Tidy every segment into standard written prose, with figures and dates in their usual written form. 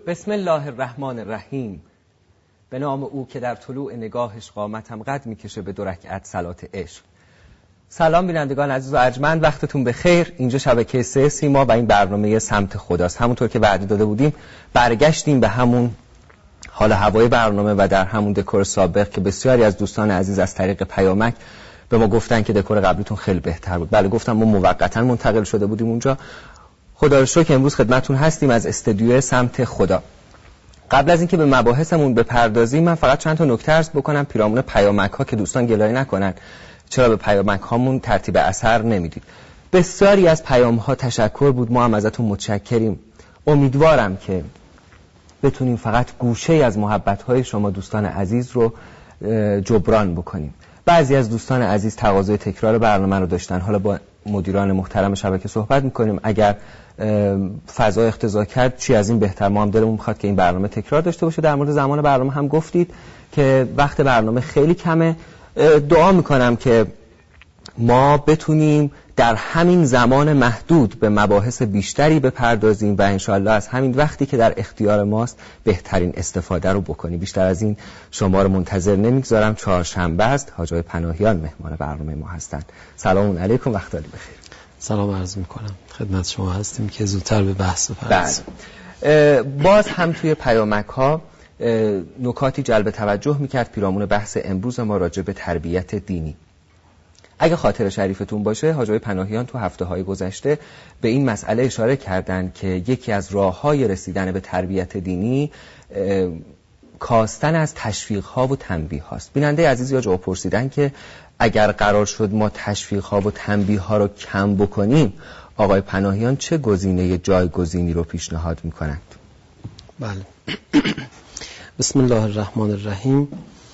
بسم الله الرحمن الرحیم. به نام او که در طلوع نگاهش قامتم قد میکشه به 2 رکعت صلات عشق. سلام بینندگان عزیز و ارجمند، وقتتون بخیر. اینجا شبکه 3 سیما و این برنامه سمت خداست. همونطور که وعده داده بودیم برگشتیم به همون حال هوای برنامه و در همون دکور سابق که بسیاری از دوستان عزیز از طریق پیامک به ما گفتن که دکور قبلیتون خیلی بهتر بود. بله گفتم ما موقتا منتقل شده بودیم اونجا. خدا رو شکر که امروز خدمتتون هستیم از استودیو سمت خدا. قبل از اینکه به مباحثمون بپردازیم من فقط چند تا نکته عرض بکنم پیرامون پیامک ها که دوستان گلایه نکنن چرا به پیامک هامون ترتیب اثر نمیدید. بسیاری از پیام ها تشکر بود، ما هم ازتون متشکریم. امیدوارم که بتونیم فقط گوشه از محبت های شما دوستان عزیز رو جبران بکنیم. بعضی از دوستان عزیز تقاضای تکرار برنامه رو داشتن، حالا با مدیران محترم شبکه صحبت میکنیم. اگر فضا اقتضا کرد چی از این بهتر، ما هم دلمون میخواد که این برنامه تکرار داشته باشه. در مورد زمان برنامه هم گفتید که وقت برنامه خیلی کمه. دعا میکنم که ما بتونیم در همین زمان محدود به مباحث بیشتری بپردازیم و انشاءالله از همین وقتی که در اختیار ماست بهترین استفاده رو بکنیم. بیشتر از این شما رو منتظر نمیگذارم. چهارشنبه است، حاج آقای پناهیان مهمان برنامه ما هستند. سلام علیکم، وقتتون بخیر. سلام عرض میکنم خدمت شما هستیم که زودتر به بحث بپردازیم. باز هم توی پیامک ها نکاتی جلب توجه میکرد پیرامون بحث امروز ما راجع به تربیت دینی. اگه خاطر شریفتون باشه حاج آقای پناهیان تو هفته‌های گذشته به این مسئله اشاره کردن که یکی از راه‌های رسیدن به تربیت دینی کاستن از تشویق‌ها و تنبیه‌هاست. بیننده عزیزی یا جواب پرسیدن که اگر قرار شد ما تشویق‌ها و تنبیه‌ها رو کم بکنیم آقای پناهیان چه گزینه جایگزینی رو پیشنهاد می‌کنند؟ بله. بسم الله الرحمن الرحیم.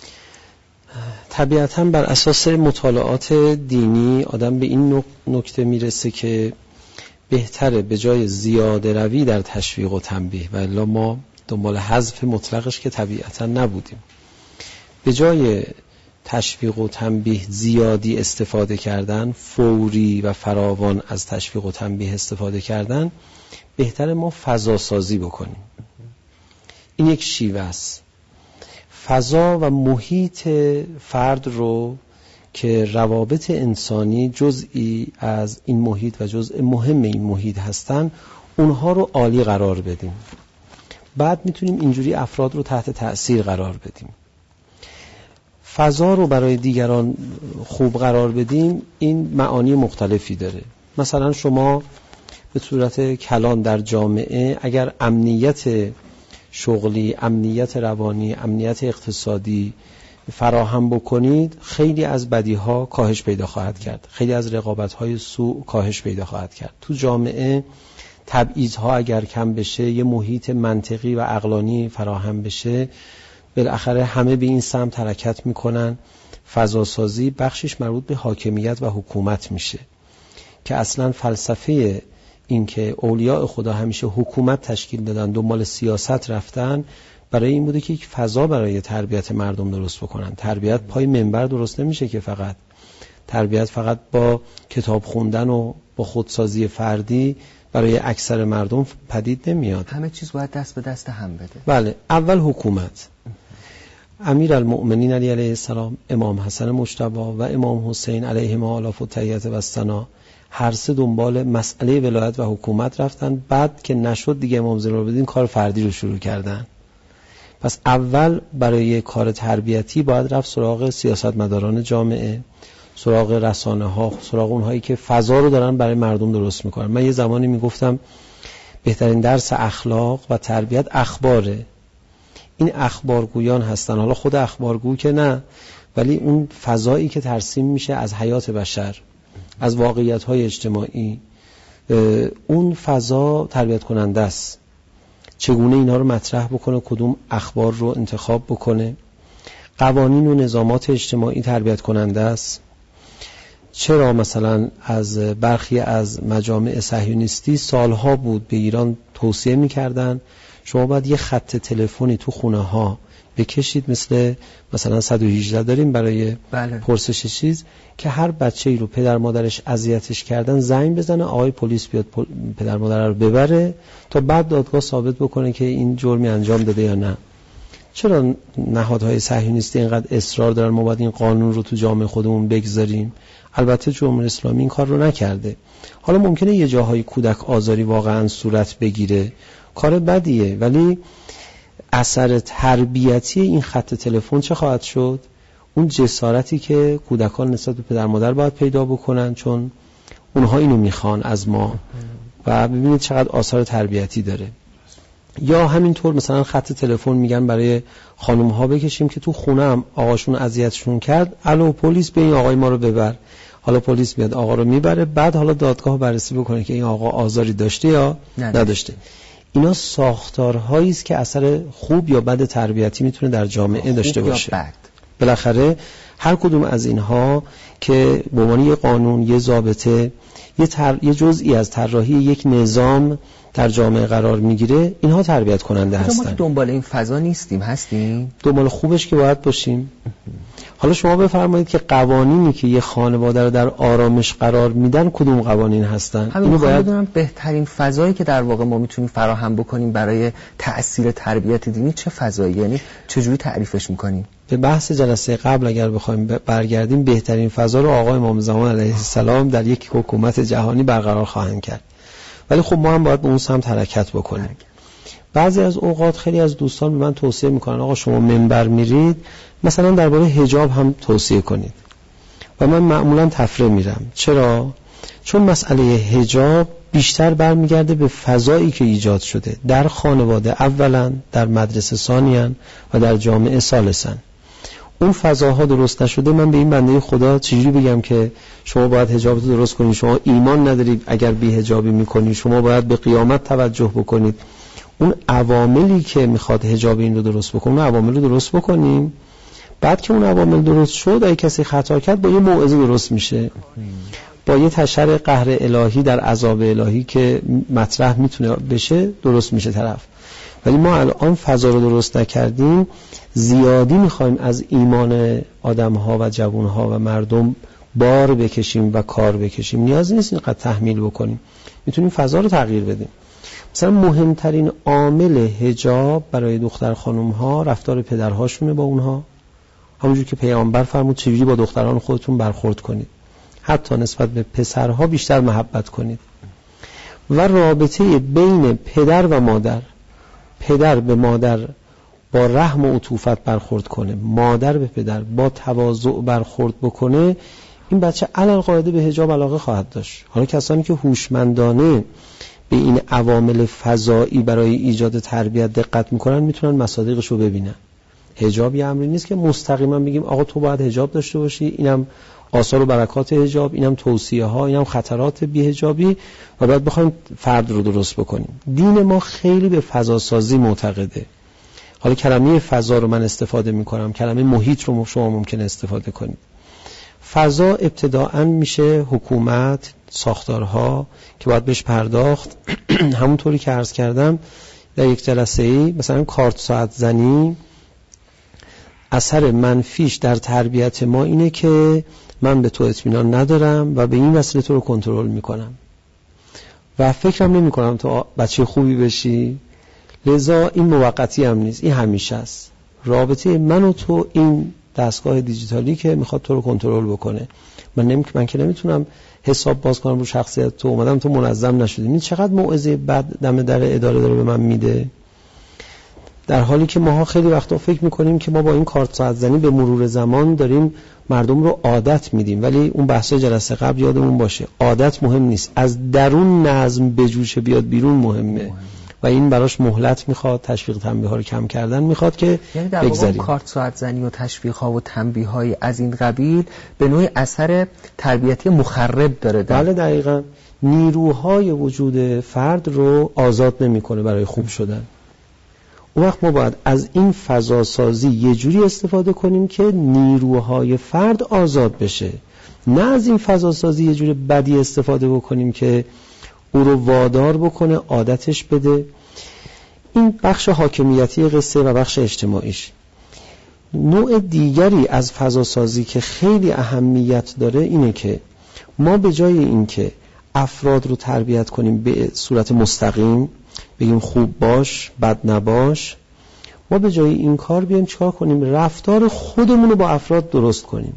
طبیعتاً بر اساس مطالعات دینی آدم به این نکته میرسه که بهتره به جای زیاده روی در تشویق و تنبیه، و الا ما دنبال حذف مطلقش که طبیعتاً نبودیم، به جای تشویق و تنبیه زیادی استفاده کردن، فوری و فراوان از تشویق و تنبیه استفاده کردن، بهتره ما فضا سازی بکنیم. این یک شیوه است. فضا و محیط فرد رو که روابط انسانی جزئی از این محیط و جزء مهم این محیط هستن اونها رو عالی قرار بدیم. بعد میتونیم اینجوری افراد رو تحت تأثیر قرار بدیم. فضا رو برای دیگران خوب قرار بدیم این معانی مختلفی داره. مثلا شما به صورت کلان در جامعه اگر امنیت شغلی، امنیت روانی، امنیت اقتصادی فراهم بکنید خیلی از بدیها کاهش پیدا خواهد کرد، خیلی از رقابت‌های سوء کاهش پیدا خواهد کرد. تو جامعه تبعیض‌ها اگر کم بشه، یه محیط منطقی و عقلانی فراهم بشه، بالاخره همه به این سمت حرکت میکنن. فضاسازی بخشش مربوط به حاکمیت و حکومت میشه که اصلا فلسفه این که اولیاء خدا همیشه حکومت تشکیل دادن، دنبال سیاست رفتن، برای این بوده که یک فضا برای تربیت مردم درست بکنن. تربیت پای منبر درست نمیشه که فقط تربیت فقط با کتاب خوندن و با خودسازی فردی برای اکثر مردم پدید نمیاد. همه چیز باید دست به دست هم بده. بله، اول حکومت. امیرالمؤمنین علی علیه السلام، امام حسن مجتبی و امام حسین علیهما آلاف التحیات و الثنا هر سه دنبال مسئله ولایت و حکومت رفتن. بعد که نشد دیگه امام زمان بدین کار فردی رو شروع کردن. پس اول برای کار تربیتی باید رفت سراغ سیاستمداران جامعه، سراغ رسانه ها، سراغ اونهایی که فضا رو دارن برای مردم درست میکنن. من یه زمانی میگفتم بهترین درس اخلاق و تربیت اخباره. این اخبارگویان هستن، حالا خود اخبارگو که نه، ولی اون فضایی که ترسیم میشه از حیات بشر، از واقعیت‌های اجتماعی، اون فضا تربیت کننده است. چگونه اینا رو مطرح بکنه، کدوم اخبار رو انتخاب بکنه. قوانین و نظامات اجتماعی تربیت کننده است. چرا مثلا از برخی از مجامع صهیونیستی سالها بود به ایران توصیه می‌کردن شما باید یه خط تلفنی تو خونه ها بکشید، مثلا 118 داریم برای پرسش چیز، که هر بچه‌ای رو پدر مادرش اذیتش کردن زنگ بزنه، آقای پلیس بیاد پدر مادر رو ببره تا بعد دادگاه ثابت بکنه که این جرمی انجام داده یا نه. چرا نهادهای صهیونیستی اینقدر اصرار دارن ما باید این قانون رو تو جامعه خودمون بگذاریم؟ البته جمهوری اسلامی این کار رو نکرده. حالا ممکنه یه جاهای کودک آزاری واقعا صورت بگیره، کار بدیه، ولی اثر تربیتی این خط تلفن چه خواهد شد؟ اون جسارتی که کودکان نسبت به پدر مادر باید پیدا بکنن، چون اونها اینو میخوان از ما، و ببینید چقدر آثار تربیتی داره. یا همینطور مثلا خط تلفن میگن برای خانم ها بکشیم که تو خونه هم آقاشون اذیتشون کرد، الو پلیس به این آقای ما رو ببر. حالا پلیس میاد آقا رو میبره، بعد حالا دادگاه بررسی بکنه که این آقا آزاری داشته یا نداشته. اینا ساختارهایی است که اثر خوب یا بد تربیتی میتونه در جامعه داشته باشه. بالاخره هر کدوم از اینها که به عنوان یه قانون، یه ضابطه، یه جزئی از طراحی یک نظام در جامعه قرار میگیره، اینها تربیت کننده هستن. ما که دنبال این فضا نیستیم، هستیم دنبال خوبش که باید باشیم. حالا شما بفرمایید که قوانینی که یه خانواده رو در آرامش قرار میدن کدوم قوانین هستن؟ اینو باید بدونم بهترین فضایی که در واقع ما میتونیم فراهم بکنیم برای تأثیر تربیت دینی چه فضایی، یعنی چجوری تعریفش میکنیم؟ به بحث جلسه قبل اگر بخوایم برگردیم، بهترین فضا رو آقای امام زمان علیه السلام در یک حکومت جهانی برقرار خواهند کرد، ولی خب ما هم باید به اون سمت حرکت بکنیم. بعضی از اوقات خیلی از دوستان به من توصیه میکنن آقا شما منبر میرید مثلا درباره حجاب هم توصیه کنید، و من معمولا تفره میرم. چرا؟ چون مسئله حجاب بیشتر برمیگرده به فضایی که ایجاد شده در خانواده اولا، در مدرسه ثانیاً و در جامعه ثالثاً. اون فضاها درست نشده، من به این بنده خدا چجوری بگم که شما باید حجابتو درست کنید؟ شما ایمان ندارید اگر بی حجابی میکنید، شما باید به قیامت توجه بکنید. اون عواملی که میخواد حجاب این رو درست بکنه، عوامل رو درست بکنیم. بعد که اون عوامل درست شد، اگه کسی خطا کرد با یه موعظه درست میشه، با یه تشریع قهر الهی در عذاب الهی که مطرح میتونه بشه درست میشه طرف. ولی ما الان فضا رو درست نکردیم، زیادی میخوایم از ایمان آدم‌ها و جوان‌ها و مردم بار بکشیم و کار بکشیم. نیازی نیست اینقدر تحمیل بکنیم، میتونیم فضا رو تغییر بدیم. مثلا مهمترین عامل حجاب برای دختر خانم‌ها رفتار پدرهاشونه با اونها، همونجور که پیامبر فرمود چجوری با دختران خودتون برخورد کنید، حتی نسبت به پسرها بیشتر محبت کنید. و رابطه بین پدر و مادر، پدر به مادر با رحم و عطوفت برخورد کنه، مادر به پدر با تواضع برخورد بکنه، این بچه علالقاعده به حجاب علاقه خواهد داشت. حالا کسانی که هوشمندانه به این عوامل فضایی برای ایجاد تربیت دقت میکنن میتونن مصادیقش رو ببینن. حجاب یه امری نیست که مستقیما بگیم آقا تو باید حجاب داشته باشی، اینم آثار و برکات حجاب، اینم توصیه ها، اینم خطرات بی حجابی، و بعد بخوایم فرد رو درست بکنیم. دین ما خیلی به فضا سازی معتقده. حالا کلمه فضا رو من استفاده میکنم، کلمه محیط رو شما ممکنه استفاده کنید. فضا ابتداءً میشه حکومت، ساختارها که باید بهش پرداخت. همونطوری که عرض کردم در یک جلسه‌ای، مثلا کارت ساعت زنی، اثر منفیش در تربیت ما اینه که من به تو اطمینان ندارم و به این وسیله تو رو کنترل میکنم و فکرم نمی کنم تو بچه خوبی بشی، لذا این موقتی هم نیست، این همیشه است. رابطه من و تو این دستگاه دیجیتالی که میخواد تو رو کنترل بکنه. من که نمیتونم حساب باز کنم رو شخصیت تو، اومدم تو منظم نشدی. این چقدر موعظه بد دم در اداره داره به من میده، در حالی که ماها خیلی وقتا فکر میکنیم که ما با این کارت ساعت زنی به مرور زمان داریم مردم رو عادت میدیم. ولی اون بحث جلسه قبل یادمون باشه، عادت مهم نیست، از درون نظم بجوشه بیاد بیرون مهمه و این براش مهلت میخواد، تشویق تنبیه ها رو کم کردن میخواد که یعنی در واقع کارت ساعت زنی و تشویق ها و تنبیه های از این قبیل به نوعی اثر تربیتی مخرب داره. بله دقیقاً، نیروهای وجود فرد رو آزاد نمیکنه برای خوب شدن. اون وقت ما باید از این فضا سازی یه جوری استفاده کنیم که نیروهای فرد آزاد بشه، نه از این فضا سازی یه جوری بدی استفاده بکنیم که او رو وادار بکنه عادتش بده. این بخش حاکمیتی قصه و بخش اجتماعیش. نوع دیگری از فضاسازی که خیلی اهمیت داره اینه که ما به جای اینکه افراد رو تربیت کنیم به صورت مستقیم، بگیم خوب باش بد نباش، ما به جای این کار بیایم چیکار کنیم؟ رفتار خودمون رو با افراد درست کنیم.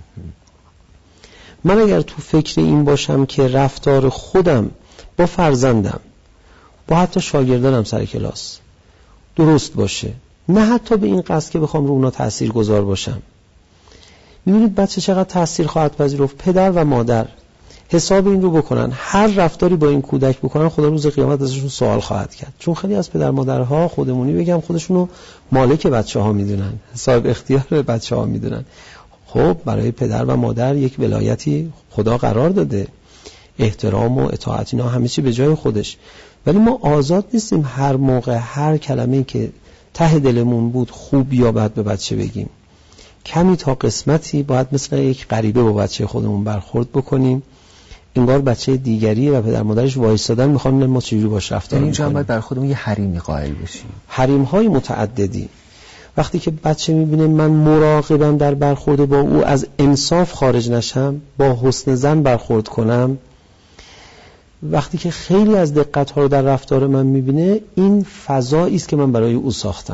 من اگر تو فکر این باشم که رفتار خودم با فرزندم، با حتی شاگردانم سر کلاس درست باشه، نه حتی به این قصد که بخوام رو اونا تأثیر گذار باشم. می‌بینید بچه چقدر تأثیر خواهد پذیرفت. پدر و مادر حساب این رو بکنن، هر رفتاری با این کودک بکنن، خدا روز قیامت ازشون سوال خواهد کرد. چون خیلی از پدر مادرها، خودمونی بگم، خودشونو مالک بچه‌ها میدونن، صاحب اختیار بچه‌ها میدونن. خب برای پدر و مادر یک ولایتی خدا قرار داده، احترام و اطاعت، اینا همه چی به جای خودش، ولی ما آزاد نیستیم هر موقع هر کلمه‌ای که ته دلمون بود خوب یا بد به بچه بگیم. کمی تا قسمتی باید مثل یک غریبه با بچه خودمون برخورد بکنیم، انگار بچه دیگریه و پدر مادرش وایسادن میخوان ما چجوری باش رفتار کنیم. اینجا باید برای خودمون یه حریمی قائل بشیم، حریم‌های متعددی. وقتی که بچه میبینه من مراقبم در برخورد با او از انصاف خارج نشم، با حسن ظن برخورد کنم، وقتی که خیلی از دقت‌ها رو در رفتار من میبینه، این فضایی است که من برای او ساختم.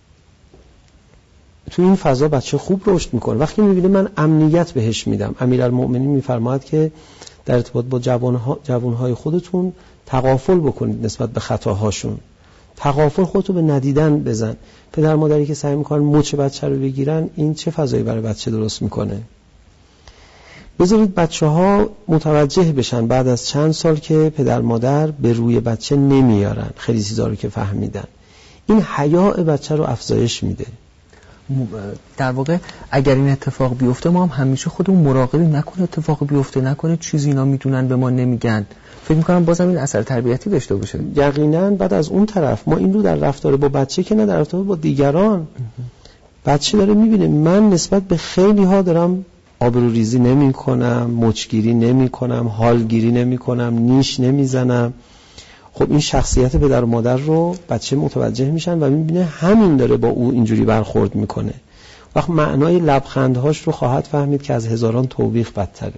تو این فضا بچه خوب رشد میکنه. وقتی میبینه من امنیت بهش میدم، امیرالمؤمنین میفرماید که در ارتباط با جوانهای خودتون تغافل بکنید نسبت به خطاهاشون. تغافل خودتو به ندیدن بزن. پدر مادری که سعی میکنن مچ بچه رو بگیرن، این چه فضایی برای بچه درست میکنه؟ بذارید بچه ها متوجه بشن بعد از چند سال که پدر مادر به روی بچه نمیارن خیلی چیزا رو که فهمیدن. این حیاء بچه رو افزایش میده. در واقع اگر این اتفاق بیفته ما هم همیشه خودمون مراقبیم نکنه اتفاق بیفته، نکنه چیزی اینا میدونن به ما نمیگن. فکر میکنم بازم این اثر تربیتی داشته باشه. یقینا. بعد از اون طرف ما این رو در رفتار با بچه که نه در رفتار با دیگران. بچه داره میبینه من نسبت به خیلی ها دارم آبروریزی نمی کنم، مچگیری نمی کنم، حالگیری نمی کنم، نیش نمی زنم. خب این شخصیت پدر و مادر رو بچه متوجه میشن و میبینه همین داره با او اینجوری برخورد میکنه. وقت معنای لبخندهاش رو خواهد فهمید که از هزاران توبیخ بدتره.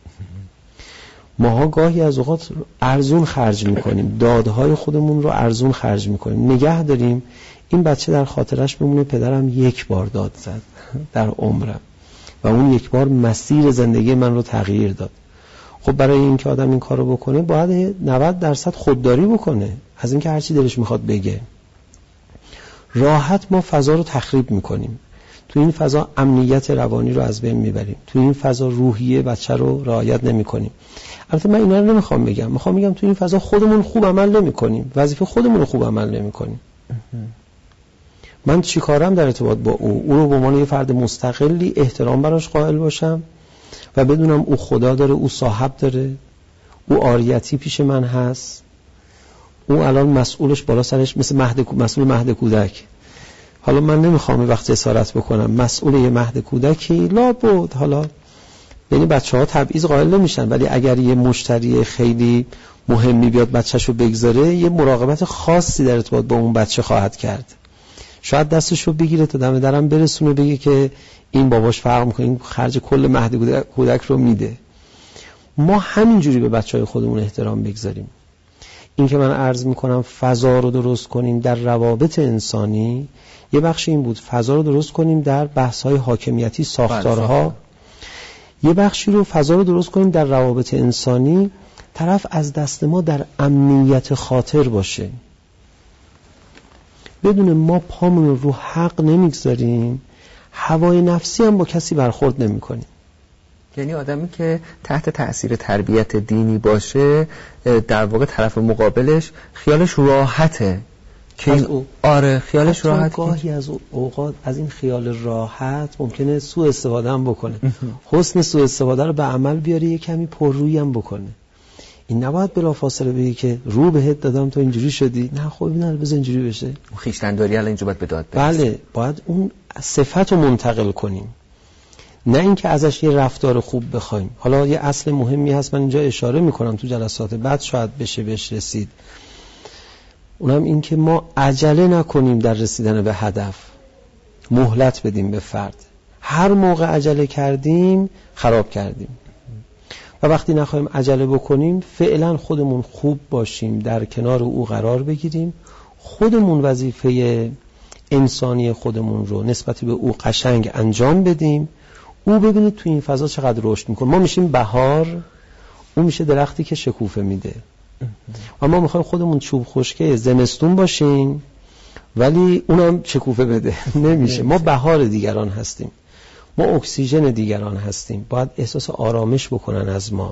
ماها گاهی از اوقات ارزون خرج میکنیم، دادهای خودمون رو ارزون خرج میکنیم، نگه داریم این بچه در خاطرش بمونه پدرم یک بار داد زد در عمرم و اون یک بار مسیر زندگی من رو تغییر داد. خب برای اینکه آدم این کارو بکنه باید 90% خودداری بکنه از اینکه هر چی دلش میخواد بگه. راحت ما فضا رو تخریب میکنیم، تو این فضا امنیت روانی رو از بین میبریم، تو این فضا روحیه بچه رو رعایت نمیکنیم. البته من اینا رو نمیخوام بگم، میخوام بگم تو این فضا خودمون خوب عمل نمیکنیم، وظیفه خودمون رو خوب عمل نمیکنیم. من چی کارم در ارتباط با او رو به عنوان یه فرد مستقلی احترام براش قائل باشم و بدونم او خدا داره، او صاحب داره، او عاریتی پیش من هست، او الان مسئولش بالا سرش مثل مسئول مهد کودک. حالا من نمیخوام وقت اسارت بکنم، مسئول یه مهد کودکی لابد، حالا یعنی بچه‌ها تبعیض قائل نمیشن، ولی اگر یه مشتری خیلی مهمی بیاد بچه‌شو بگذاره، یه مراقبت خاصی در ارتباط با اون بچه خواهد کرد. شاید دستشو بگیره تا دم درم برسونه بگه که این باباش فرق میکنه، این خرج کل مهد کودک رو میده. ما همینجوری به بچهای خودمون احترام بگذاریم. این که من عرض میکنم فضا رو درست کنیم در روابط انسانی، یه بخش این بود فضا رو درست کنیم در بحث‌های حاکمیتی، ساختارها. یه بخشی رو فضا رو درست کنیم در روابط انسانی، طرف از دست ما در امنیت خاطر باشه، بدون ما پامون رو حق نمیگذاریم، هوای نفسی هم با کسی برخورد نمی کنیم. یعنی آدمی که تحت تأثیر تربیت دینی باشه در واقع طرف مقابلش خیالش راحته که آره خیالش راحته. گاهی از اوقات از این خیال راحت ممکنه سوء استفاده هم بکنه. حسن سوء استفاده رو به عمل بیاره، یه کمی پررویی هم بکنه. این نباید بلافاصله بگی که رو بهت دادم تو اینجوری شدی، نه خب اینا رو بذار اینجوری بشه. خویشتن‌داری الان اینجا باید به داد برسه. بله، باید اون صفت رو منتقل کنیم، نه اینکه ازش یه رفتار خوب بخوایم. حالا یه اصل مهمی هست من اینجا اشاره میکنم، تو جلسات بعد شاید بهش رسید، اونم این که ما عجله نکنیم در رسیدن به هدف. مهلت بدیم به فرد. هر موقع عجله کردیم خراب کردیم. و وقتی نخواهیم عجله بکنیم فعلا خودمون خوب باشیم، در کنار او قرار بگیریم، خودمون وظیفه انسانی خودمون رو نسبت به او قشنگ انجام بدیم. او ببینید تو این فضا چقدر رشد میکنه. ما میشیم بهار، او میشه درختی که شکوفه میده. و ما میخوایم خودمون چوب خشکه زمستون باشیم ولی اونم شکوفه بده. نمیشه. ما بهار دیگران هستیم، ما اکسیژن دیگران هستیم، باید احساس آرامش بکنن از ما.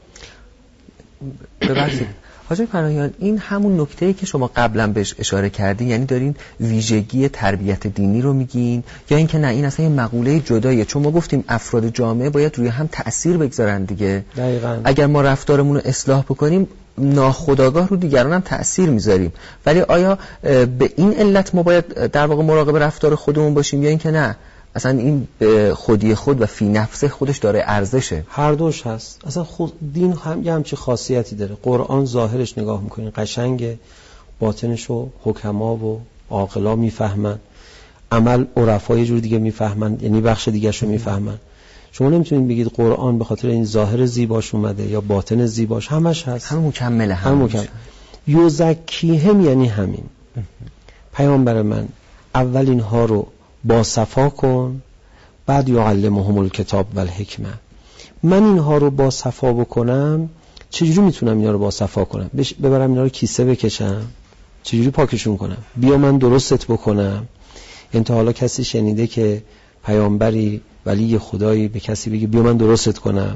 ببخشید حاجی پناهیان، این همون نکته‌ای که شما قبلا بهش اشاره کردین، یعنی دارین ویژگی تربیت دینی رو میگین یا اینکه نه این اصلا یه مقوله جداییه؟ چون ما گفتیم افراد جامعه باید روی هم تأثیر بگذارن دیگه. دقیقاً. اگر ما رفتارمون رو اصلاح بکنیم ناخودآگاه رو دیگران هم تأثیر میذاریم. ولی آیا به این علت ما باید در واقع مراقب رفتار خودمون باشیم یا اینکه نه اصلا این خودی خود و فی نفسه خودش داره ارزشه؟ هر دوش هست. اصلا دین هم یه همچین خاصیتی داره. قرآن ظاهرش نگاه میکنین قشنگه، باطنشو حکما و عاقلا میفهمن، عمل عرفا یه جور دیگه میفهمن، یعنی بخش دیگه‌شو میفهمن. شما نمیتونید بگید قرآن به خاطر این ظاهر زیباش اومده یا باطن زیباش، همش هست، هم مکمله، هم مکمل. یزکیهم یعنی همین. پیامبر من اول اینها رو با صفا کن، بعد یعلمهم الکتاب و الحکمه. من اینها رو با صفا بکنم، چجوری میتونم اینا رو با صفا کنم؟ ببرم اینا رو کیسه بکشم؟ چجوری پاکشون کنم؟ بیا من درستت بکنم. تا حالا کسی شنیده که پیامبری ولی خدایی به کسی بگه بیا من درستت کنم؟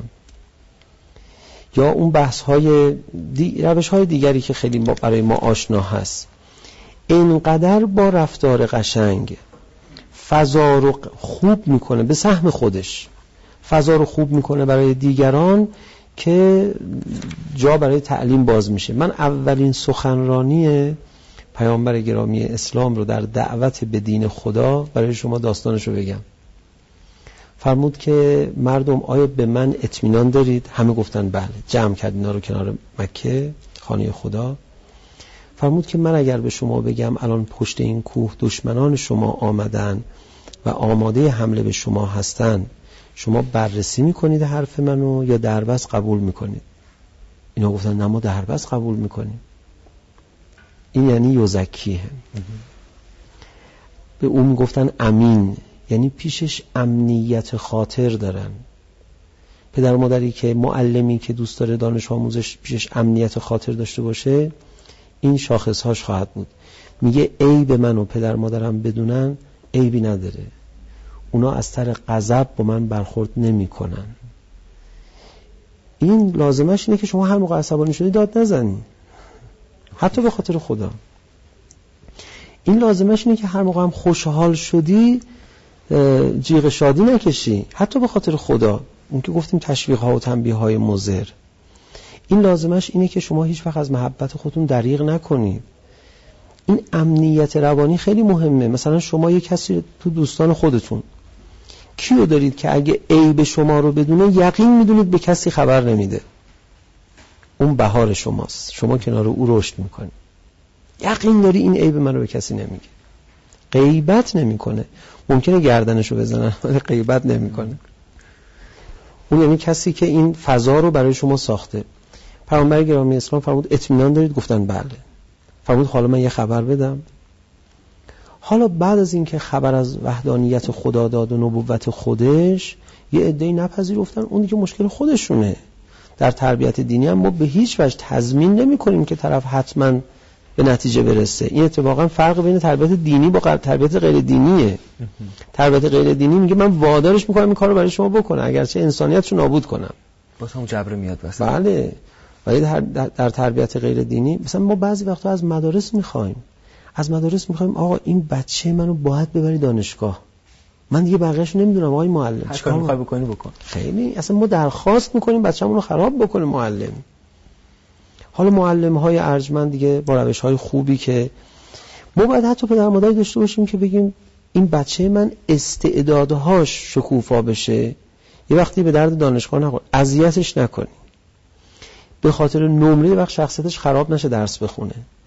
یا اون بحث های روش های دیگری که خیلی برای ما آشنا هست. اینقدر با رفتار قشنگ فضا رو خوب میکنه به سهم خودش، فضا رو خوب میکنه برای دیگران که جا برای تعلیم باز میشه. من اولین سخنرانی پیامبر گرامی اسلام رو در دعوت به دین خدا برای شما داستانش رو بگم. فرمود که مردم آیا به من اطمینان دارید؟ همه گفتن بله. جمع کرد اینا رو کنار مکه خانه خدا. فرمود که من اگر به شما بگم الان پشت این کوه دشمنان شما آمدن و آماده حمله به شما هستن، شما بررسی میکنید حرف منو یا دربست قبول میکنید؟ اینا گفتن نه ما دربست قبول میکنیم. این یعنی یزکیه. به اون گفتن امین، یعنی پیشش امنیت خاطر دارن. پدر و مادری که معلمی که دوست داره دانش آموزش پیشش امنیت خاطر داشته باشه، این شاخصهاش خواهد بود. میگه عیب من و پدر مادرم بدونن عیبی نداره، اونا از طریق غضب با من برخورد نمی کنن. این لازمش اینه که شما هر موقع عصبانی شدی داد نزنی، حتی به خاطر خدا. این لازمش اینه که هر موقع هم خوشحال شدی جیغ شادی نکشی، حتی به خاطر خدا. اون که گفتیم تشویق ها و تنبیه های مضر. این لازمش اینه که شما هیچ وقت از محبت خودتون دریغ نکنید. این امنیت روانی خیلی مهمه. مثلا شما یک کسی تو دوستان خودتون کیو دارید که اگه عیب شما رو بدونه یقین میدونید به کسی خبر نمیده؟ اون بهار شماست، شما کنار او رشد میکنید، یقین داری این عیب من رو به کسی نمیگه، غیبت نمیکنه. ممکنه گردنشو بزنن ولی غیبت نمیکنه. اون یعنی کسی که این فضا رو برای شما ساخته. پیامبر گرامی اسلام فرمود اطمینان دارید؟ گفتن بله. فرمود حالا من یه خبر بدم. حالا بعد از اینکه خبر از وحدانیت خدا داد و نبوت خودش، یه عده‌ای نپذیرفتن، اون دیگه مشکل خودشونه. در تربیت دینی هم ما به هیچ وجه تضمین نمی‌کنیم که طرف حتما به نتیجه برسه. این اتفاقا فرق بین تربیت دینی با تربیت غیر دینیه. تربیت غیر دینی میگه من وادارش می‌کنم این کارو برای شما بکنه اگرچه انسانیتشو نابود کنم. واسه اون جبر میاد واسه. بله. ولی در تربیت غیر دینی مثلا ما بعضی وقتا از مدارس می‌خوایم آقا این بچه منو باید ببری دانشگاه، من دیگه بقیه‌اشو نمیدونم آقای معلم چیکار می‌خوای بکنی بکن. خیلی اصلا ما درخواست می‌کنیم بچه‌مون رو خراب بکنه معلم. حالا معلم‌های ارجمند دیگه با روش‌های خوبی که ما باید حتی پدر مادری داشته باشیم که بگیم این بچه من استعدادهاش شکوفا بشه، یه وقتی به درد دانشگاه نخوره، اذیتش نکنی، به خاطر نمره وقت شخصیتش خراب نشه درس بخونه.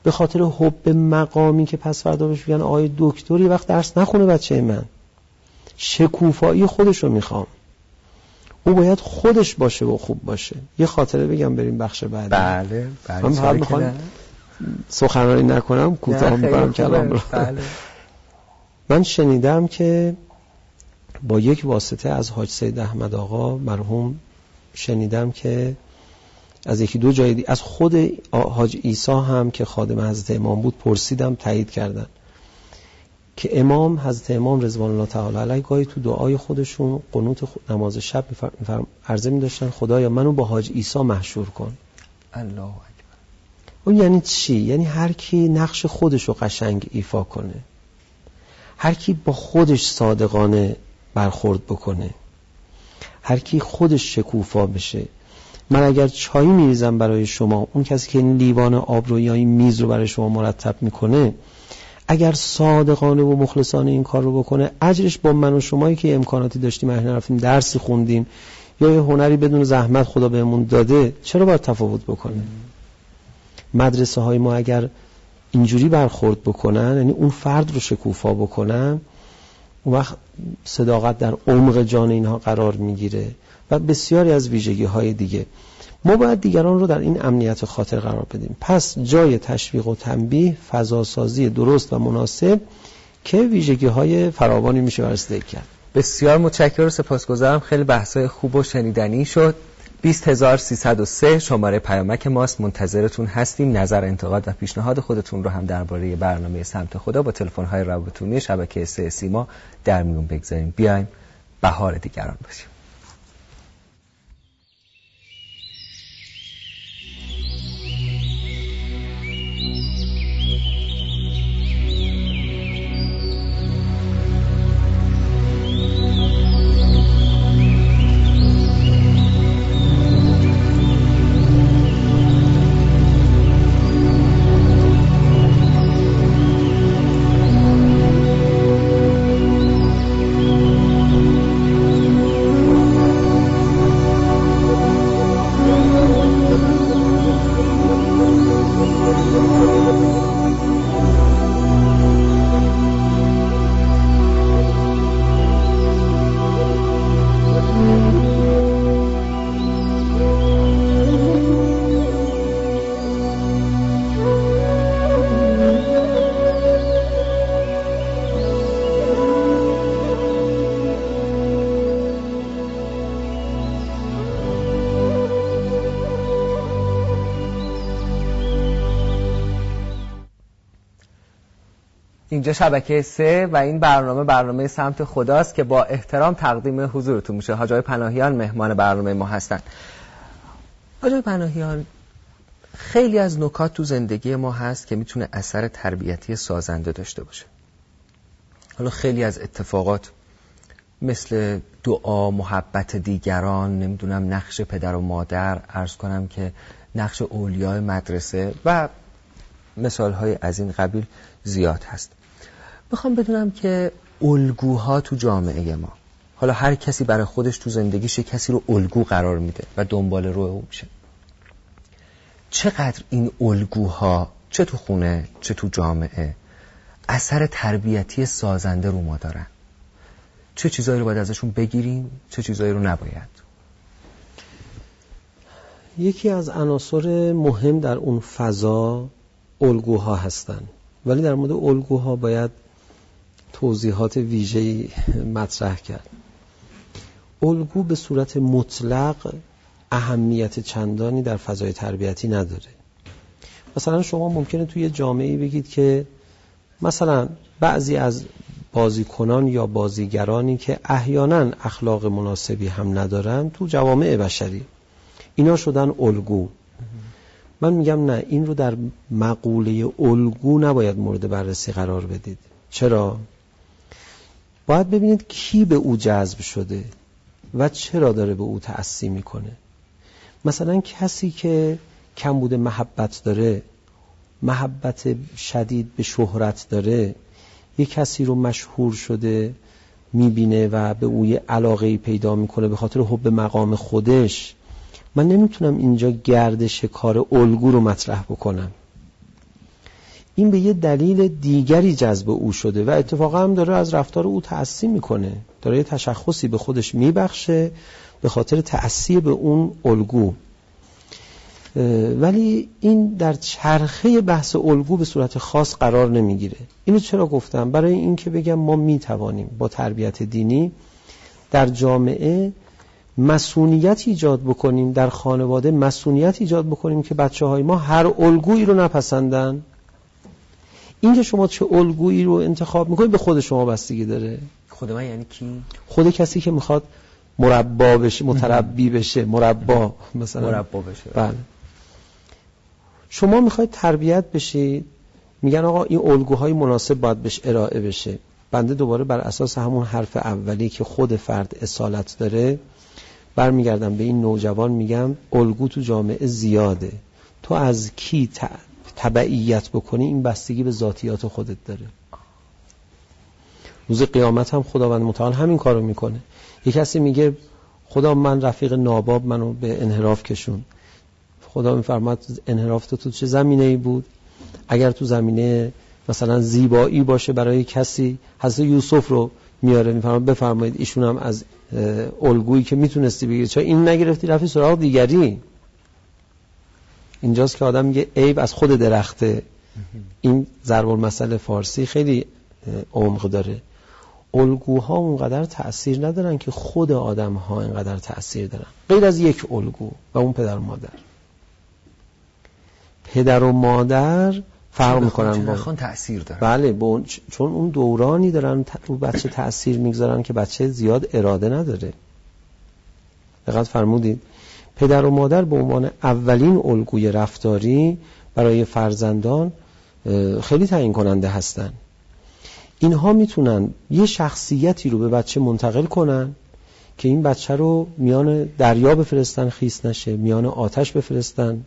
به خاطر حب مقامی که پس فردا بهش بگن آقای دکتر یه وقت درس نخونه بچه من، شکوفایی خودش رو میخوام، او باید خودش باشه و خوب باشه. یه خاطره بگم بریم بخش بعدی. بله من فقط میخوام سخنرانی نکنم، کوتاه میکنم کلام رو. بله. من شنیدم که با یک واسطه از حاج سید احمد آقا مرحوم شنیدم که از یکی دو جای از خود حاج عیسی هم که خادم حضرت امام بود پرسیدم، تایید کردن که حضرت امام رضوان الله تعالی علیه گاهی تو دعای خودشون قنوت نماز شب عرضه می داشتن خدایا منو با حاج عیسی محشور کن. الله اکبر. اون یعنی چی؟ یعنی هر کی نقش خودشو قشنگ ایفا کنه، هر کی با خودش صادقانه برخورد بکنه، هر کی خودش شکوفا بشه. من اگر چای میریزم برای شما، اون کسی که این لیوان آب رو یا این میز رو برای شما مرتب میکنه اگر صادقانه و مخلصانه این کار رو بکنه، اجرش با من و شمایی که امکاناتی داشتیم احنا رفتیم درسی خوندیم یا یه هنری بدون زحمت خدا بهمون داده، چرا باید تفاوت بکنه؟ مدرسه های ما اگر اینجوری برخورد بکنن، یعنی اون فرد رو شکوفا بکنن، اون وقت صداقت در عمق جان اینها قرار میگیره و بسیاری از ویژگی های دیگه. ما باید دیگران رو در این امنیت خاطر قرار بدیم. پس جای تشویق و تنبیه، فضاسازی درست و مناسب که ویژگی های فراوانی میشه بررسی کرد. بسیار متشکرم و سپاسگزارم. خیلی بحث‌های خوب و شنیدنی شد. 20303 شماره پیامک ماست، منتظرتون هستیم. نظر، انتقاد و پیشنهاد خودتون رو هم درباره برنامه سمت خدا با تلفن‌های رابطونی شبکه 3 سیما در میون بگذاریم. بیایم بهار دیگران باشیم. اینجا شبکه 3 و این برنامه سمت خداست که با احترام تقدیم حضورتون میشه. حاج آقای پناهیان مهمان برنامه ما هستن. حاج آقای پناهیان، خیلی از نکات تو زندگی ما هست که میتونه اثر تربیتی سازنده داشته باشه. حالا خیلی از اتفاقات مثل دعا، محبت دیگران، نمیدونم نقش پدر و مادر، عرض کنم که نقش اولیای مدرسه و مثالهای از این قبیل زیاد هست. میخوام بدونم که الگوها تو جامعه ما، حالا هر کسی برای خودش تو زندگیش کسی رو الگو قرار میده و دنبال رو میشه، چقدر این الگوها چه تو خونه چه تو جامعه اثر تربیتی سازنده رو ما دارن؟ چه چیزایی رو باید ازشون بگیریم، چه چیزایی رو نباید؟ یکی از عناصر مهم در اون فضا الگوها هستن، ولی در مورد الگوها باید توضیحات ویژه‌ای مطرح کرد. الگو به صورت مطلق اهمیت چندانی در فضای تربیتی نداره. مثلا شما ممکنه توی جامعه‌ای بگید که مثلا بعضی از بازیکنان یا بازیگرانی که احیانا اخلاق مناسبی هم ندارن تو جوامع بشری، اینا شدن الگو. من میگم نه، این رو در مقوله الگو نباید مورد بررسی قرار بدید. چرا؟ باید ببینید کی به او جذب شده و چرا داره به او تأثیر میکنه. مثلا کسی که کمبود محبت داره، محبت شدید به شهرت داره، یک کسی رو مشهور شده میبینه و به او یه علاقه‌ای پیدا میکنه به خاطر حب مقام خودش، من نمیتونم اینجا گردش کار الگو رو مطرح بکنم. این به یه دلیل دیگری جذب او شده و اتفاقا هم داره از رفتار او تأثیر میکنه، داره یه تشخصی به خودش میبخشه به خاطر تأثیر به اون الگو. ولی این در چرخه بحث الگو به صورت خاص قرار نمیگیره. اینو چرا گفتم؟ برای این که بگم ما میتوانیم با تربیت دینی در جامعه مسئولیت ایجاد بکنیم، در خانواده مسئولیت ایجاد بکنیم که بچه‌های ما هر الگویی رو نپسندن. این که شما چه الگویی رو انتخاب میکنید به خود شما بستگی داره. خود من یعنی کی؟ خود کسی که میخواد مربا بشه، متربی بشه، مربا مثلا مربا بشه. بله. شما میخواید تربیت بشید، میگن آقا این الگوهای مناسب باید بهش ارائه بشه. بنده دوباره بر اساس همون حرف اولی که خود فرد اصالت داره برمیگردم به این نوجوان، میگم الگو تو جامعه زیاده، تو از کی تبعیت بکنی این بستگی به ذاتیات خودت داره. روز قیامت هم خداوند متعال همین کارو میکنه. یک کسی میگه خدا من رفیق ناباب منو به انحراف کشون، خدا میفرماد انحراف تو چه زمینه‌ای بود؟ اگر تو زمینه مثلا زیبایی باشه برای کسی، حضرت یوسف رو میاره میفرماد بفرمایید ایشون هم از الگویی که میتونستی بگیری چرا این نگرفتی رفتی سراغ دیگری. اینجاست که آدم میگه عیب از خود درخته. این ضرب المثل فارسی خیلی عمق داره. الگوها اونقدر تأثیر ندارن که خود آدم‌ها اینقدر تأثیر دارن، غیر از یک الگو و اون پدر و مادر. پدر و مادر فرق میکنن با تأثیر دارن. بله چون اون دورانی دارن رو بچه تأثیر میگذارن که بچه زیاد اراده نداره. دقت فرمودید؟ پدر و مادر به عنوان اولین الگوی رفتاری برای فرزندان خیلی تعیین کننده هستن. اینها میتونن یه شخصیتی رو به بچه منتقل کنن که این بچه رو میان دریا بفرستن خیس نشه، میان آتش بفرستن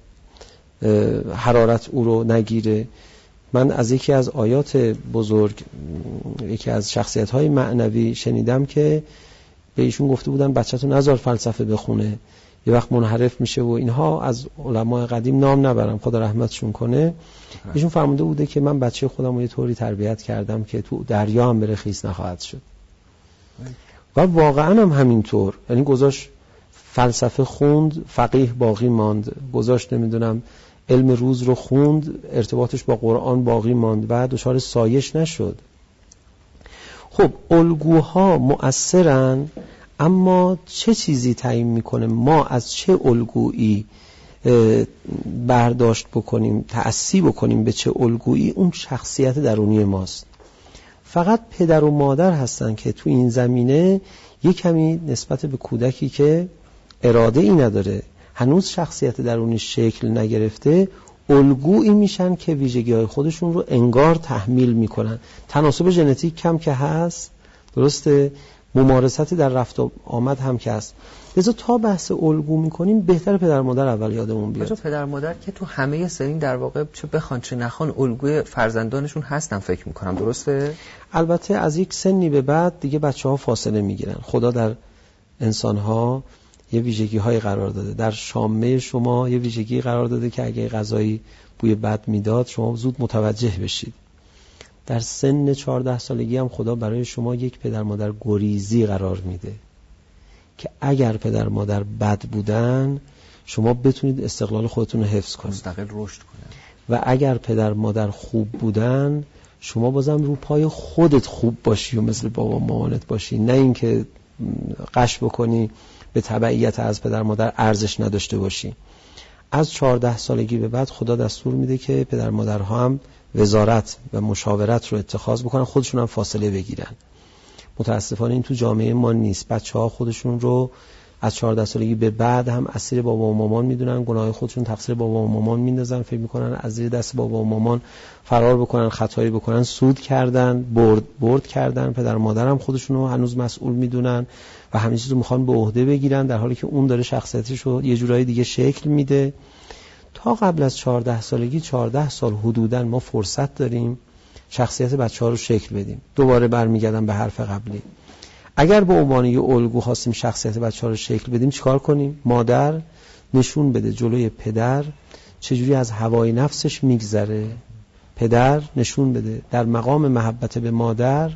حرارت او رو نگیره. من از یکی از آیات بزرگ، یکی از شخصیت‌های معنوی شنیدم که به ایشون گفته بودن بچه‌تو نذار فلسفه بخونه، یه وقت منحرف میشه و اینها. از علمای قدیم نام نبرم خدا رحمتشون کنه، ایشون فرموده بوده که من بچه خودم رو یه طوری تربیت کردم که تو دریا هم بره خیس نخواهد شد. و واقعا هم همینطور، یعنی گذاشت فلسفه خوند فقیه باقی ماند، گذاشت نمیدونم علم روز رو خوند ارتباطش با قرآن باقی ماند و دچار سایش نشد. خب الگوها مؤثرن، اما چه چیزی تعیین میکنه ما از چه الگویی برداشت بکنیم، تأثیر بکنیم به چه الگویی؟ اون شخصیت درونی ماست. فقط پدر و مادر هستن که تو این زمینه یک کمی نسبت به کودکی که اراده ای نداره، هنوز شخصیت درونی شکل نگرفته، الگویی میشن که ویژگی‌های خودشون رو انگار تحمیل میکنن. تناسب ژنتیک کم که هست، درسته، ممارستی در رفت و آمد هم که هست. لذا تا بحث الگو میکنیم بهتر پدر مادر اول یادمون بیاد. پدر مادر که تو همه سنین در واقع چه بخوان چه نخوان الگوی فرزندانشون هستن فکر میکنم، درسته؟ البته از یک سنی به بعد دیگه بچه‌ها فاصله میگیرن. خدا در انسان‌ها یه ویژگی‌های قرار داده، در شامه شما یه ویژگی قرار داده که اگه غذایی بوی بد میداد شما زود متوجه بشید. در سن 14 سالگی هم خدا برای شما یک پدر مادر گریزی قرار میده که اگر پدر مادر بد بودن شما بتونید استقلال خودتون رو حفظ کنید، مستقل رشد کنید. و اگر پدر مادر خوب بودن شما بازم رو پای خودت خوب باشی و مثل بابا مامانت باشی، نه اینکه قش بکنی به تبعیت از پدر مادر ارزش نداشته باشی. از 14 سالگی به بعد خدا دستور میده که پدر مادرها هم وزارت و مشاورت رو اتخاذ بکنن، خودشون هم فاصله بگیرن. متاسفانه این تو جامعه ما نیست. بچه‌ها خودشون رو از 14 سالگی به بعد هم اسیر بابا و مامان میدونن، گناه خودشون تقصیر بابا و مامان میندازن، فکر میکنن از زیر دست بابا و مامان فرار بکنن، خطایی بکنن، سود کردن، برد کردن. پدر و مادر هم خودشون رو هنوز مسئول میدونن و همه چیز رو میخوان به عهده بگیرن، در حالی که اون داره شخصیتش رو یه جورایی دیگه شکل میده. تا قبل از 14 سالگی 14 سال حدوداً ما فرصت داریم شخصیت بچه‌ها رو شکل بدیم. دوباره برمیگردم به حرف قبلی. اگر به عنوان یه الگو خواستیم شخصیت بچه‌ها رو شکل بدیم چیکار کنیم؟ مادر نشون بده جلوی پدر چجوری از هوای نفسش میگذره، پدر نشون بده در مقام محبت به مادر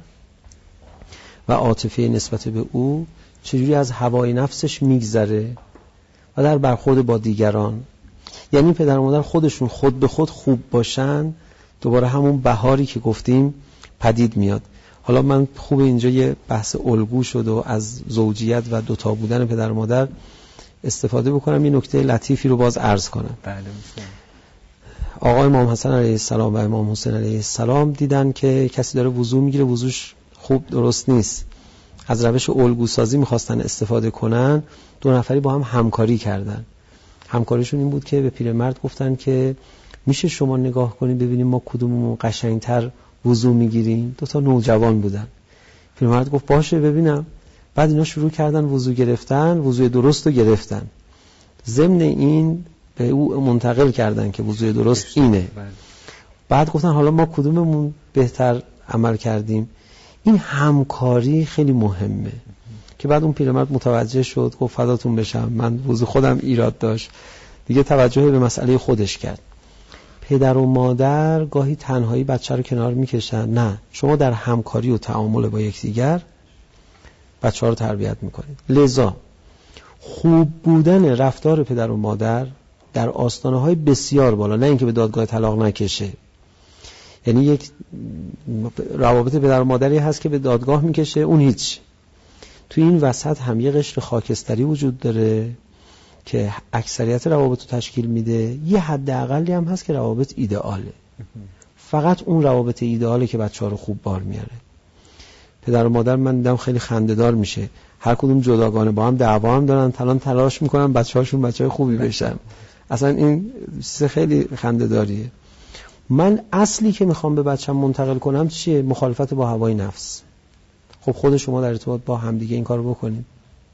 و عاطفه نسبت به او چجوری از هوای نفسش میگذره و در برخورد با دیگران. یعنی پدر و مادر خودشون خود به خود خوب باشن، دوباره همون بهاری که گفتیم پدید میاد. حالا من خوب اینجا یه بحث الگو شد و از زوجیت و دوتا بودن پدر و مادر استفاده بکنم، یه نکته لطیفی رو باز عرض کنم. بله میشه. آقا امام حسن علیه السلام و امام حسین علیه السلام دیدن که کسی داره وضو میگیره، وضوش خوب درست نیست، از روش الگوسازی میخواستن استفاده کنن. 2 نفری با هم همکاری کردن. همکاریشون این بود که به پیرمرد گفتن که میشه شما نگاه کنید ببینیم ما کدوممون قشنگتر وضو میگیریم. 2 تا نوجوان بودن. پیرمرد گفت باشه ببینم. بعد اینا شروع کردن وضو گرفتن، وضوی درست رو گرفتن. ضمن این به او منتقل کردن که وضوی درست اینه. بعد گفتن حالا ما کدوممون بهتر عمل کردیم. این همکاری خیلی مهمه که بعد اون پیرمرد متوجه شد، گفت فداتون بشم، من وضو خودم ایراد داشت، دیگه توجه به مسئله خودش کرد. پدر و مادر گاهی تنهایی بچه رو کنار میکشن، نه، شما در همکاری و تعامل با یکدیگر بچه ها رو تربیت میکنید. لذا خوب بودن رفتار پدر و مادر در آستانه های بسیار بالا، نه اینکه به دادگاه طلاق نکشه. یعنی یک روابط پدر و مادری هست که به دادگاه میکشه، اون هیچ. توی این وسط هم یه قشر خاکستری وجود داره که اکثریت روابط رو تشکیل میده. یه حد اقلی هم هست که روابط ایدئاله. فقط اون روابط ایدئاله که بچه‌ها رو خوب بار میاره. پدر و مادر من دیدم خیلی خنده‌دار میشه، هر کدوم جداگانه با هم دعوا هم دارن، تلاش میکنن بچه‌هاشون بچه‌های خوبی بشن. اصلا این چیز خیلی خنده‌داریه. من اصلی که میخوام به بچه‌م منتقل کنم چیه؟ مخالفت با هوای نفس. خب خود شما در ارتباط با همدیگه این کارو بکنید.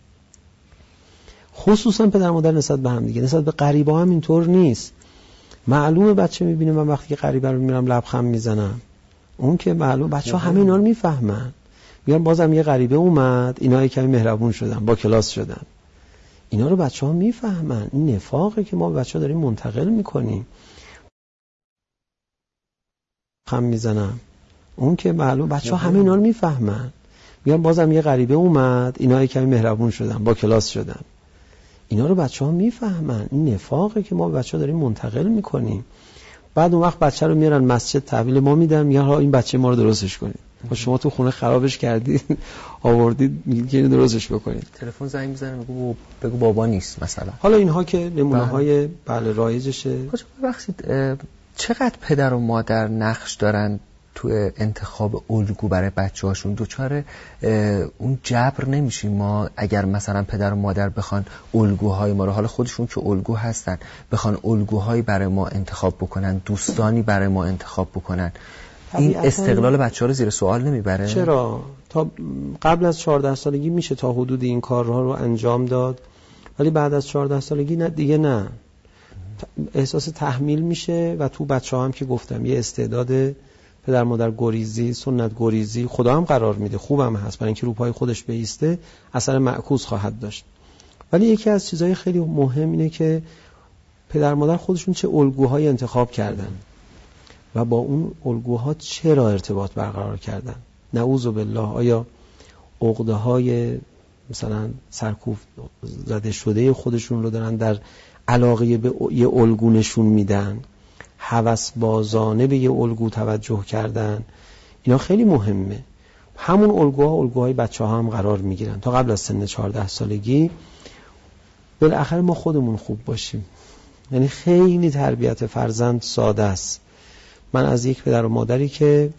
خصوصا پدر مادر نسبت به همدیگه، نسبت به غریبه هم اینطور نیست. معلومه بچه میبینه من وقتی که غریبه رو میرم لبخند میزنم، اون که معلومه بچه‌ها همه اینا رو میفهمن. میگن بازم یه غریبه اومد، اینا یه کمی مهربون شدن، با کلاس شدن. اینا رو بچه‌ها میفهمن. این نفاقه که ما به بچه‌ها داریم منتقل میکنیم. خم میزنم، اون که معلومه بچه‌ها همه اینا رو میفهمن. میگن بازم یه غریبه اومد، اینا یه کمی مهربون شدن، با کلاس شدن. اینا رو بچه‌ها میفهمن. این نفاقه که ما به بچه‌ها داریم منتقل میکنیم. بعد اون وقت بچه رو میارن مسجد تحویل ما میدن، میگن ها این بچه ما رو درستش کنید. شما تو خونه خرابش کردید، آوردید، میگید که اینو درستش بکنید. تلفن زنگ میزنه میگه بگو بابا نیست مثلا. حالا اینها که نمونه‌های بله رایجشه. ببخشید چقدر پدر و مادر نقش دارن تو انتخاب الگو برای بچه‌هاشون؟ دوچار اون جبر نمیشیم ما اگر مثلا پدر و مادر بخوان الگوهای ما رو، حالا خودشون که الگو هستن، بخوان الگوهایی برای ما انتخاب بکنن، دوستانی برای ما انتخاب بکنن، این استقلال بچه‌ها رو زیر سوال نمیبره؟ چرا؟ تا قبل از 14 سالگی میشه تا حدود این کارها رو انجام داد، ولی بعد از 14 سالگی نه دیگه، نه. احساس تحمیل میشه و تو بچه‌ها هم که گفتم یه استعداد پدر مادر گریزی، سنت گریزی خدا هم قرار میده، خوبم هست، برای اینکه رو پای خودش بایسته اثر معکوس خواهد داشت. ولی یکی از چیزهای خیلی مهم اینه که پدر مادر خودشون چه الگوهای انتخاب کردن و با اون الگوها چرا ارتباط برقرار کردن. نعوذ بالله آیا عقده‌های مثلا سرکوف زده شده خودشون رو دارن در علاقه به یه الگو نشون میدن، هوس بازانه به یه الگو توجه کردن. اینا خیلی مهمه. همون الگوهای بچه‌ها هم قرار میگیرن تا قبل از سن 14 سالگی. بالاخره ما خودمون خوب باشیم. یعنی خیلی تربیت فرزند ساده است. من از یک پدر و مادری که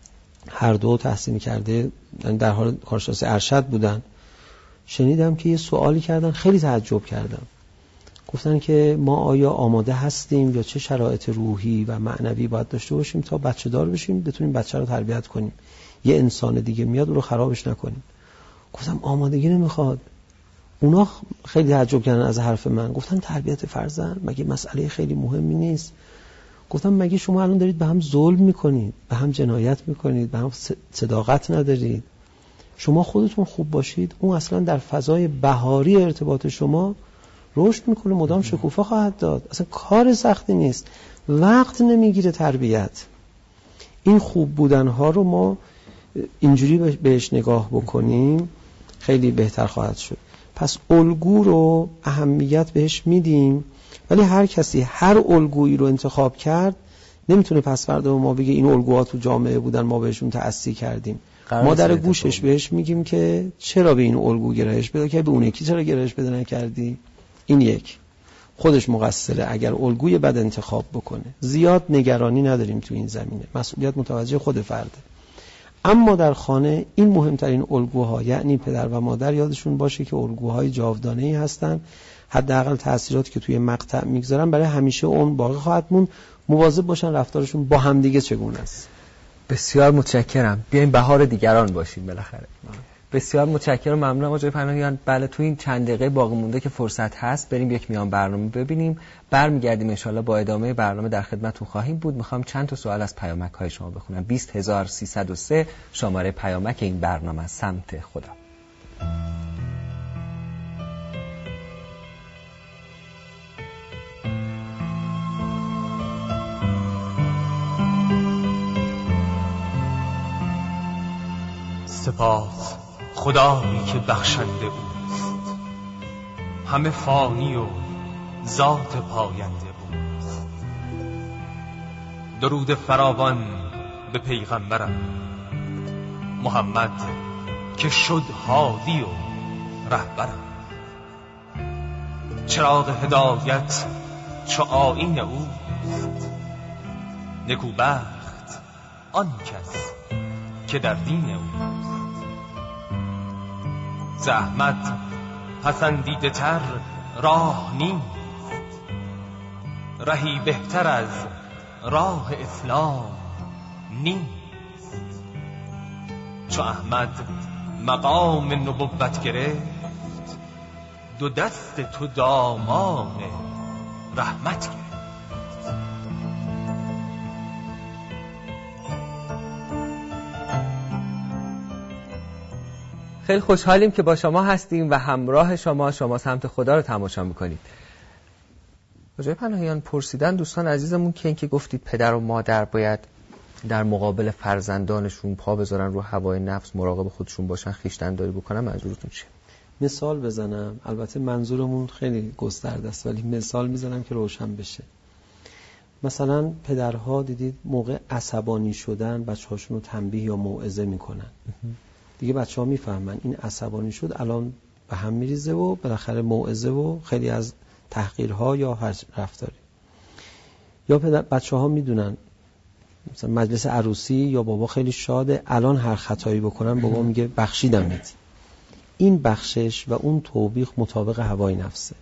هر دو تحصیل کرده در حال کارشناسی ارشد بودن شنیدم که یه سوالی کردن، خیلی تعجب کردم. گفتن که ما آیا آماده هستیم یا چه شرایط روحی و معنوی باید داشته باشیم تا بچه دار بشیم بتونیم بچه رو تربیت کنیم، یه انسان دیگه میاد اون رو خرابش نکنیم. گفتم آمادگی نمیخواد. اونا خیلی تعجب کردن از حرف من. گفتن تربیت فرزند مگه مسئله خیلی مهمی نیست؟ گفتم مگه شما الان دارید به هم ظلم میکنید، به هم جنایت میکنید، به هم صداقت ندارید؟ شما خودتون خوب باشید، اون اصلا در فضای بهاری ارتباط شما رشد میکنه، مدام شکوفا خواهد داد. اصلا کار سختی نیست، وقت نمیگیره تربیت. این خوب بودنها رو ما اینجوری بهش نگاه بکنیم خیلی بهتر خواهد شد. پس الگو رو اهمیت بهش میدیم، ولی هر کسی هر الگویی رو انتخاب کرد نمیتونه پس فردا ما بگه این الگوها تو جامعه بودن ما بهشون تأثیر کردیم. ما در گوشش بهش میگیم که چرا به این الگو گرایش بده که به اون یکی چرا گرایش بده نکردی. این یک خودش مقصره اگر الگوی بد انتخاب بکنه. زیاد نگرانی نداریم تو این زمینه، مسئولیت متوجه خود فرده. اما در خانه این مهمترین الگوها، یعنی پدر و مادر یادشون باشه که الگوهای جاودانه‌ای هستن، حداقل تأثیراتی که توی مقطع میگذارن برای همیشه اون باقی خواهد موند. مواظب باشن رفتارشون با همدیگه چگونه است. بسیار متشکرم. بیایم بهار دیگران باشیم بالاخره. بسیار متشکرم، ممنونم آقای پناهیان. بله تو این چند دقیقه باقی مونده که فرصت هست بریم یک میان برنامه ببینیم، برمیگردیم ان شاءالله با ادامه برنامه در خدمتتون خواهیم بود. میخوام چند تا سوال از پیامک های شما بخونم. 20303 شماره پیامک این برنامه است. سمت خدا. سپاس خدایی که بخشنده اوست، همه فانی و ذات پاینده اوست. درود فراوان به پیغمبرم محمد که شد هادی و رهبرم. چراغ هدایت چو آیین اوست، نکوبخت آن کس که در دین اوست. زحمت پسندیده تر راه نیست، رهی بهتر از راه اسلام نیست. چو احمد مقام نبوت گرفت، دو دست تو دامان رحمت گرفت. خیلی خوشحالیم که با شما هستیم و همراه شما سمت خدا رو تماشا میکنید. آقای پناهیان پرسیدن دوستان عزیزمون که اینکه گفتید پدر و مادر باید در مقابل فرزندانشون پا بذارن رو هوای نفس، مراقب خودشون باشن، خویشتن‌داری بکنن، منظورتون چیه؟ مثال بزنم. البته منظورمون خیلی گسترده است ولی مثال میزنم که روشن بشه. مثلا پدرها دیدید موقع عصبانی شدن بچه‌هاشون رو تنبیه یا موعظه میکنن. دیگه بچه‌ها میفهمن این عصبانی شد الان به هم میریزه و بالاخره موعظه و خیلی از تحقیرها یا هر رفتاری. یا بچه‌ها میدونن مثلا مجلس عروسی یا بابا خیلی شاده، الان هر خطایی بکنن بابا میگه بخشیدمت. این بخشش و اون توبیخ مطابق هوای نفسه.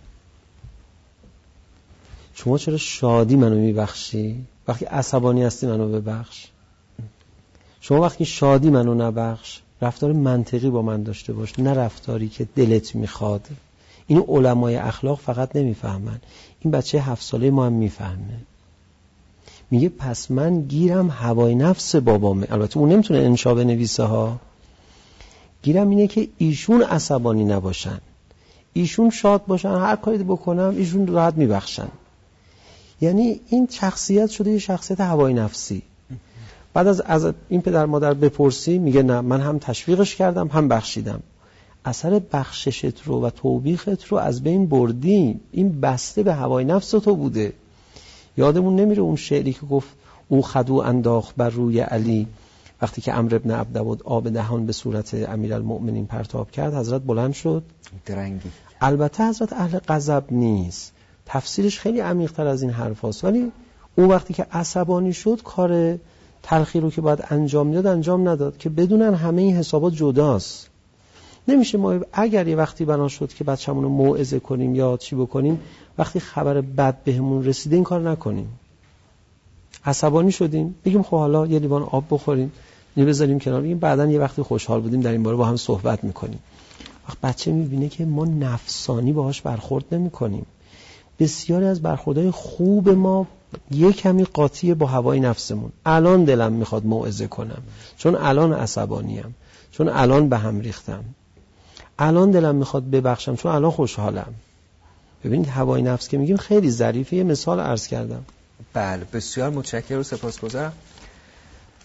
شما چرا شادی منو میبخشی؟ وقتی عصبانی هستی منو ببخش. شما وقتی شادی منو نبخش، رفتار منطقی با من داشته باش، نه رفتاری که دلت میخواد. اینو علمای اخلاق فقط نمیفهمن، این بچه 7 ساله ما هم میفهمه. میگه پس من گیرم هوای نفس بابامه. البته اون نمیتونه انشا بنویسه ها. گیرم اینه که ایشون عصبانی نباشن، ایشون شاد باشن، هر کاری بکنم ایشون راحت میبخشن. یعنی این شخصیت شده یه شخصیت هوای نفسی. بعد از این پدر مادر بپرسی میگه نه من هم تشویقش کردم هم بخشیدم. اثر بخششت رو و توبیخت رو از بین بردی. این بسته به هوای نفس تو بوده. یادمون نمیره اون شعری که گفت او خدو انداخت بر روی علی، وقتی که عمرو بن عبدود آب دهان به صورت امیرالمؤمنین پرتاب کرد حضرت بلند شد درنگی. البته حضرت اهل غضب نیست، تفسیرش خیلی عمیق‌تر از این حرفاست، ولی اون وقتی که عصبانی شد کار تلخی رو که باید انجام میداد انجام نداد که بدونن همه این حسابات جداست. نمیشه ما اگر یه وقتی بنا شد که بچه‌مون رو موعظه کنیم یا چی بکنیم، وقتی خبر بد بهمون رسیده این کار نکنیم. عصبانی شدیم بگیم خب حالا یه لیوان آب بخوریم، اینو بذاریم کنار، بگیم بعداً یه وقتی خوشحال بودیم در این باره با هم صحبت میکنیم. وقت بچه میبینه که ما نفسانی باهاش برخورد نمیکنیم. بسیاری از برخوردهای خوب ما یه کمی قاطیه با هوای نفسمون. الان دلم میخواد موعظه کنم چون الان عصبانیم، چون الان به هم ریختم. الان دلم میخواد ببخشم چون الان خوشحالم. ببینید هوای نفس که میگیم خیلی ظریفه. یه مثال عرض کردم. بله بسیار متشکرم و سپاسگزارم.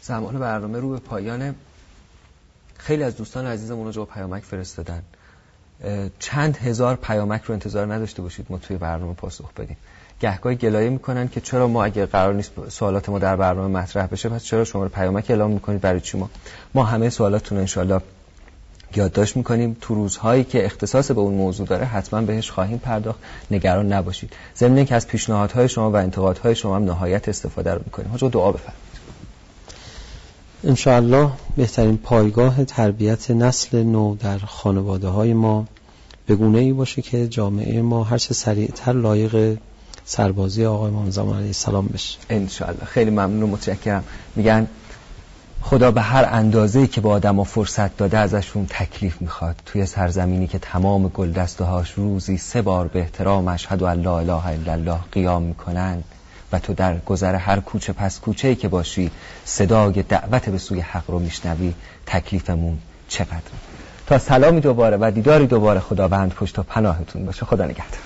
زمان برنامه رو به پایان. خیلی از دوستان عزیزمون رو پیامک فرستادن. چند هزار پیامک رو انتظار نداشته باشید ما توی برنامه پاسخ بدیم. گهگاهی گلایه میکنن که چرا ما اگه قرار نیست سوالات ما در برنامه مطرح بشه پس چرا شما رو پیامک اعلام میکنید؟ برای چی؟ ما همه سوالاتتون رو انشالله یادداشت میکنیم. تو روزهایی که اختصاص به اون موضوع داره حتما بهش خواهیم پرداخت، نگران نباشید. ضمن اینکه از پیشنهادهای شما و انتقادهای شما هم نهایت استفاده رو میکنیم. حاج دعا بفرمایید. انشاءالله بهترین پایگاه تربیت نسل نو در خانواده های ما به گونه‌ای باشه که جامعه ما هر چه سریعتر لایق سربازی آقای امام زمان علیه السلام بشه. انشاءالله. خیلی ممنون و متشکرم. میگن خدا به هر اندازه‌ای که به آدم‌ها فرصت داده ازشون تکلیف میخواد. توی سرزمینی که تمام گلدسته‌هاش روزی 3 بار به احترام اشهد ان لا اله الا الله قیام میکنن و تو در گذر هر کوچه پس کوچه‌ای که باشی صدای دعوت به سوی حق رو میشنوی، تکلیفمون چقدر؟ تا سلامی دوباره و دیداری دوباره، خداوند پشت و پناهتون باشه. خدا نگهدار.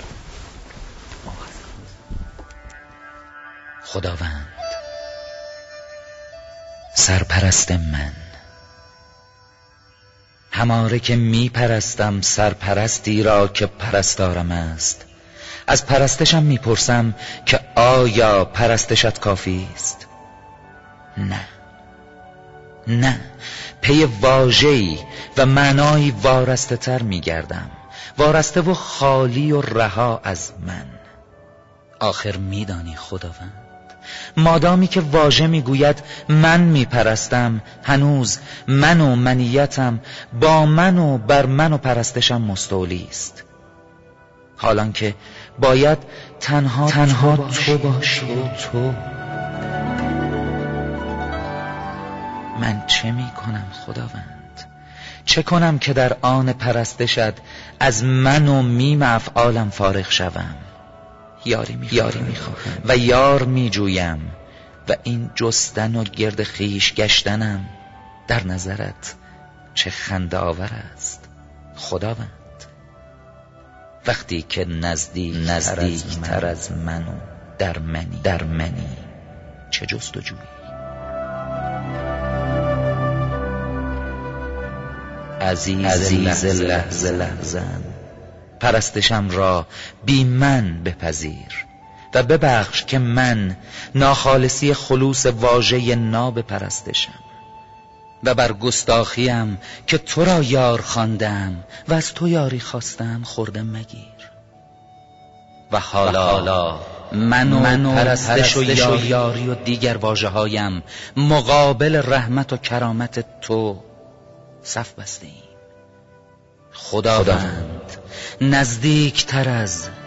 خداوند سرپرست من، هماره که می پرستم سرپرستی را که پرستارم است. از پرستشم می پرسم که آیا پرستشت کافی است؟ نه، پی واژه‌ای و معنایی وارسته تر می گردم، وارسته و خالی و رها از من. آخر می دانی خداوند، مادامی که واژه میگوید من میپرستم، هنوز من و منیتم با من و بر من و پرستشم مستولی است. حالان که باید تنها تو باشی. تو من چه میکنم خداوند؟ چه کنم که در آن پرستشت از من و میم افعالم فارغ شوم؟ یاری میخواهم و یار میجویم و این جستن و گرد خیش گشتنم در نظرت چه خنده آور است خداوند. وقتی که نزدیک تر از من و در منی چه جستجویی؟ عزیز لحظه‌ام، پرستشم را بی من بپذیر و ببخش که من ناخالصی خلوص واژه ناب پرستشم و بر گستاخیم که تو را یار خواندم و از تو یاری خواستم خورده مگیر. و حالا من و پرستش و یاری و دیگر واژه هایم مقابل رحمت و کرامت تو صف بستیم. خداوند نزدیک تر از